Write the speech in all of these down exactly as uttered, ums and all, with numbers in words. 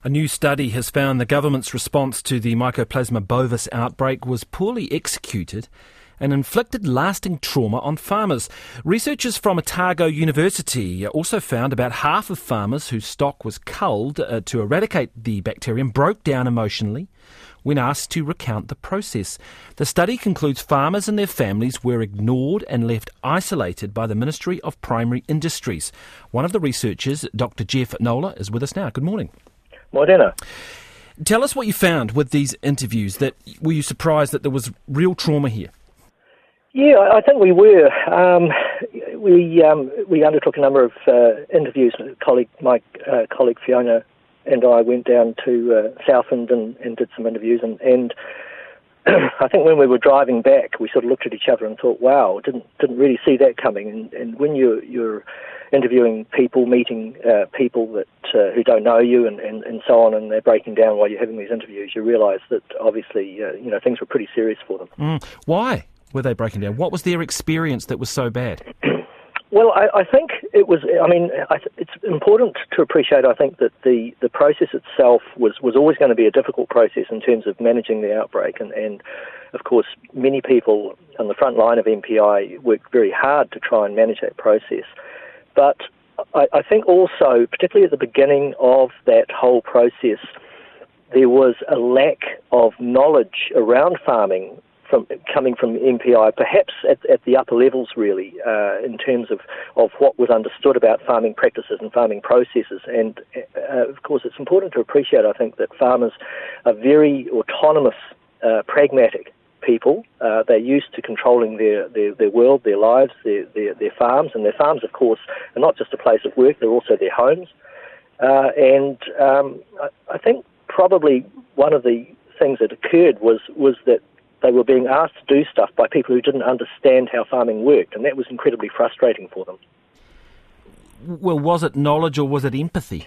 A new study has found the government's response to the Mycoplasma bovis outbreak was poorly executed and inflicted lasting trauma on farmers. Researchers from Otago University also found about half of farmers whose stock was culled uh, to eradicate the bacterium broke down emotionally when asked to recount the process. The study concludes farmers and their families were ignored and left isolated by the Ministry of Primary Industries. One of the researchers, Doctor Jeff Nola, is with us now. Good morning. Morena. Tell us what you found with these interviews. That were you surprised that there was real trauma here? Yeah, I think we were. Um, we um, we undertook a number of uh, interviews. Colleague, my uh, colleague Fiona and I went down to uh, Southland and, and did some interviews. And, and I think when we were driving back, we sort of looked at each other and thought, "Wow, didn't didn't really see that coming." And, and when you're you're interviewing people, meeting uh, people that uh, who don't know you, and, and, and so on, and they're breaking down while you're having these interviews, you realise that obviously uh, you know things were pretty serious for them. Mm. Why were they breaking down? What was their experience that was so bad? Well, I, I think it was, I mean, I th- it's important to appreciate, I think, that the, the process itself was, was always going to be a difficult process in terms of managing the outbreak. And, and, of course, many people on the front line of M P I worked very hard to try and manage that process. But I, I think also, particularly at the beginning of that whole process, there was a lack of knowledge around farming From, coming from M P I, perhaps at, at the upper levels really, uh, in terms of, of what was understood about farming practices and farming processes. And uh, of course it's important to appreciate, I think, that farmers are very autonomous, uh, pragmatic people. Uh, they're used to controlling their, their, their world, their lives, their, their, their farms. And their farms, of course, are not just a place of work, they're also their homes. Uh, and um, I, I think probably one of the things that occurred was, was that they were being asked to do stuff by people who didn't understand how farming worked, and that was incredibly frustrating for them. Well, was it knowledge or was it empathy?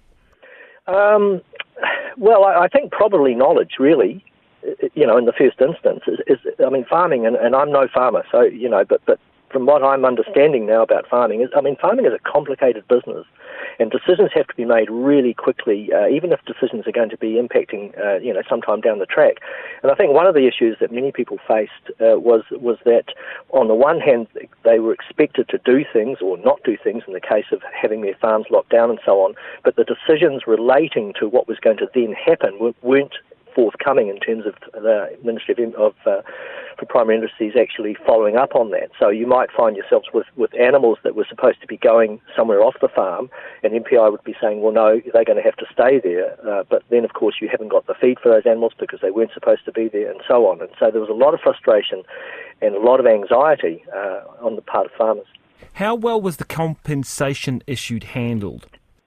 Um, well, I, I think probably knowledge, really, you know, in the first instance. Is, is I mean, farming, and, and I'm no farmer, so, you know, but, but from what I'm understanding now about farming, is I mean, farming is a complicated business, and decisions have to be made really quickly, uh, even if decisions are going to be impacting, uh, you know, sometime down the track. And I think one of the issues that many people faced uh, was was that, on the one hand, they were expected to do things or not do things in the case of having their farms locked down and so on, but the decisions relating to what was going to then happen weren't forthcoming in terms of the Ministry of, of uh, for Primary Industries actually following up on that. So you might find yourselves with, with animals that were supposed to be going somewhere off the farm, and M P I would be saying, well, no, they're going to have to stay there. Uh, but then, of course, you haven't got the feed for those animals because they weren't supposed to be there, and so on. And so there was a lot of frustration and a lot of anxiety uh, on the part of farmers. How well was the compensation issued handled?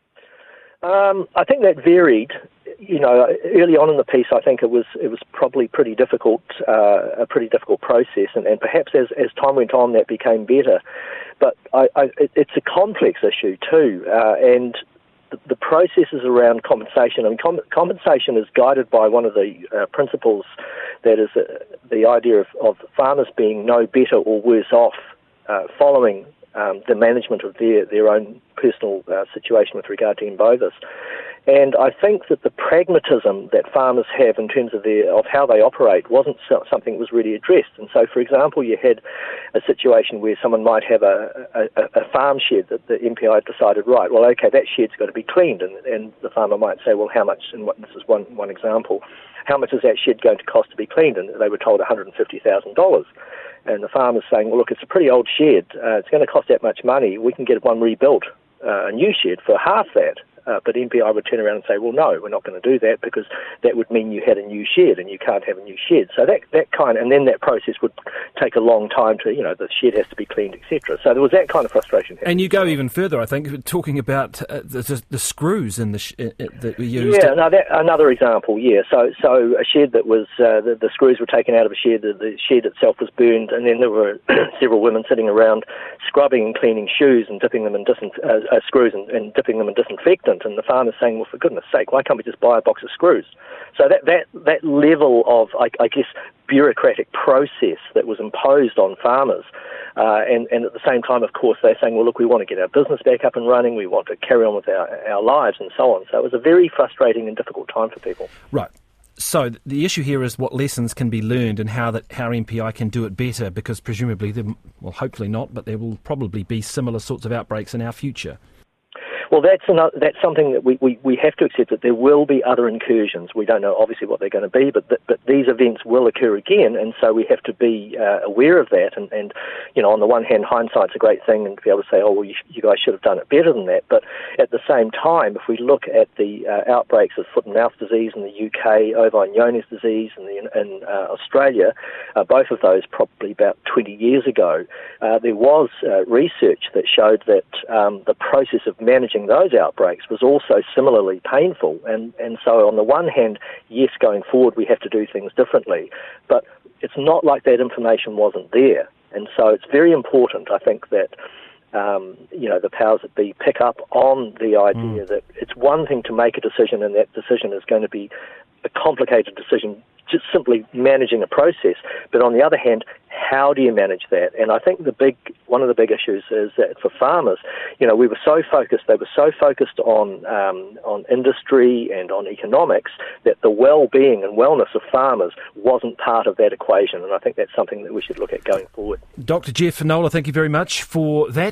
Um, I think that varied. You know, early on in the piece, I think it was it was probably pretty difficult, uh, a pretty difficult process, and, and perhaps as, as time went on, that became better. But I, I, it, it's a complex issue too, uh, and the, the processes around compensation. I mean, com- compensation is guided by one of the uh, principles that is uh, the idea of, of farmers being no better or worse off uh, following um, the management of their their own personal uh, situation with regard to M. bovis. And I think that the pragmatism that farmers have in terms of their of how they operate wasn't so, something that was really addressed. And so, for example, you had a situation where someone might have a, a, a farm shed that the M P I decided, right, well, okay, that shed's got to be cleaned. And, and the farmer might say, well, how much, and what, this is one, one example, how much is that shed going to cost to be cleaned? And they were told one hundred fifty thousand dollars. And the farmer's saying, well, look, it's a pretty old shed. Uh, it's going to cost that much money. We can get one rebuilt, uh, a new shed, for half that. Uh, but M P I would turn around and say, well, no, we're not going to do that because that would mean you had a new shed and you can't have a new shed. So that that kind, and then that process would take a long time to, you know, the shed has to be cleaned, et cetera. So there was that kind of frustration. And you go even further, I think, talking about uh, the, the screws in the sh- uh, that were used. Yeah, no, that, another example, yeah. So so a shed that was, uh, the, the screws were taken out of a shed, the, the shed itself was burned, and then there were several women sitting around scrubbing and cleaning shoes and dipping them in disin- uh, uh, screws and, and dipping them in disinfectant. equipment, and the farmer's saying, well, for goodness sake, why can't we just buy a box of screws? So that, that, that level of, I, I guess, bureaucratic process that was imposed on farmers, uh, and, and at the same time, of course, they're saying, well, look, we want to get our business back up and running, we want to carry on with our, our lives and so on. So it was a very frustrating and difficult time for people. Right. So the issue here is what lessons can be learned and how that how M P I can do it better, because presumably, there, well, hopefully not, but there will probably be similar sorts of outbreaks in our future. Well, that's another, that's something that we, we, we have to accept, that there will be other incursions. We don't know obviously what they're going to be, but th- but these events will occur again, and so we have to be uh, aware of that. And, and you know, on the one hand, hindsight's a great thing, and to be able to say, oh well, you, you guys should have done it better than that. But at the same time, if we look at the uh, outbreaks of foot and mouth disease in the U K, ovine Johne's disease in, the, in uh, Australia, uh, both of those probably about twenty years ago, uh, there was uh, research that showed that um, the process of managing those outbreaks was also similarly painful. And, and so on the one hand, yes, going forward we have to do things differently, but it's not like that information wasn't there. And so it's very important, I think, that um, you know, the powers that be pick up on the idea mm. that it's one thing to make a decision, and that decision is going to be a complicated decision, just simply managing a process. But on the other hand, how do you manage that? And I think the big one of the big issues is that for farmers, you know, we were so focused, they were so focused on um, on industry and on economics, that the well-being and wellness of farmers wasn't part of that equation. And I think that's something that we should look at going forward. Doctor Geoff Finola, thank you very much for that.